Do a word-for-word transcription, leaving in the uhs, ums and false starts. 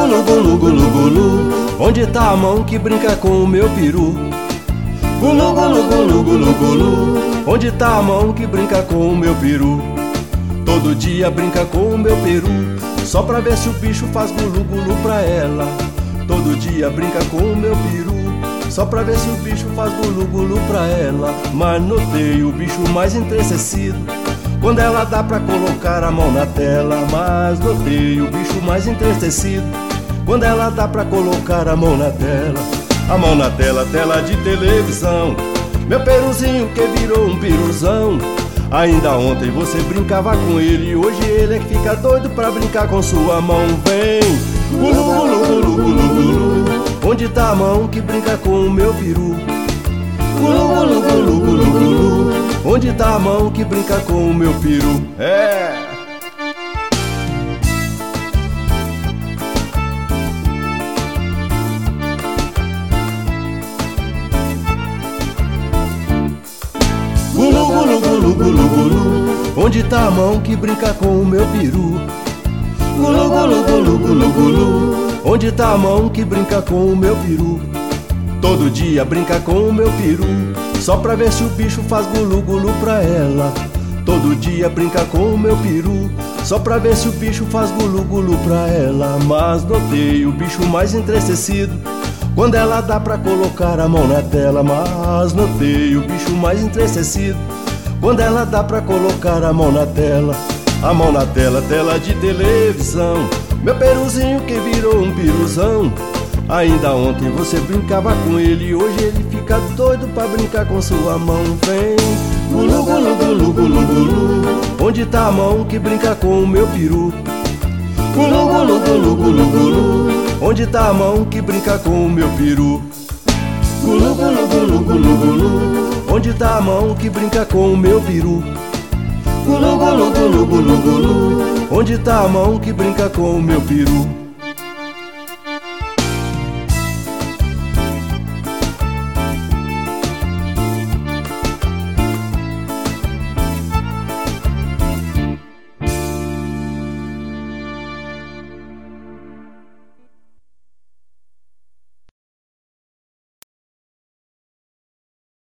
gulu, gulu, gulu, gulu, onde tá a mão que brinca com o meu peru? Gulu, gulu, gulu, gulu, gulu, onde tá a mão que brinca com o meu peru? Todo dia brinca com o meu peru, só pra ver se o bicho faz gulu, gulu pra ela. Todo dia brinca com o meu peru, só pra ver se o bicho faz gulu, gulu pra ela. Mas notei o bicho mais entristecido quando ela dá pra colocar a mão na tela. Mas notei o bicho mais entristecido quando ela dá pra colocar a mão na tela. A mão na tela, tela de televisão, meu peruzinho que virou um piruzão. Ainda ontem você brincava com ele, hoje ele é que fica doido pra brincar com sua mão. Vem, gulu, gulu, gulu, gulu, gulu, onde tá a mão que brinca com o meu peru? Gulu, gulu, gulu, gulu, gulu, onde tá a mão que brinca com o meu peru? É! Gulu, gulu, gulu, gulu, gulu, onde tá a mão que brinca com o meu peru? Gulu, gulu, gulu, gulu, gulu, onde tá a mão que brinca com o meu peru? Todo dia brinca com o meu peru, só pra ver se o bicho faz gulu, gulu pra ela. Todo dia brinca com o meu peru, só pra ver se o bicho faz gulu, gulu pra ela. Mas notei o bicho mais entristecido quando ela dá pra colocar a mão na tela. Mas notei o bicho mais entristecido quando ela dá pra colocar a mão na tela. A mão na tela, tela de televisão, meu peruzinho que virou um piruzão. Ainda ontem você brincava com ele, hoje ele fica doido pra brincar com sua mão. Vem, gulu, gulu, gulu, gulu, gulu, onde tá a mão que brinca com o meu peru? Gulu, gulu, gulu, gulu, gulu, onde tá a mão que brinca com o meu peru? Gulu, gulu, gulu, gulu, gulu, onde tá a mão que brinca com o meu peru? Gulu, gulu, gulu, gulu, gulu, onde tá a mão que brinca com o meu peru?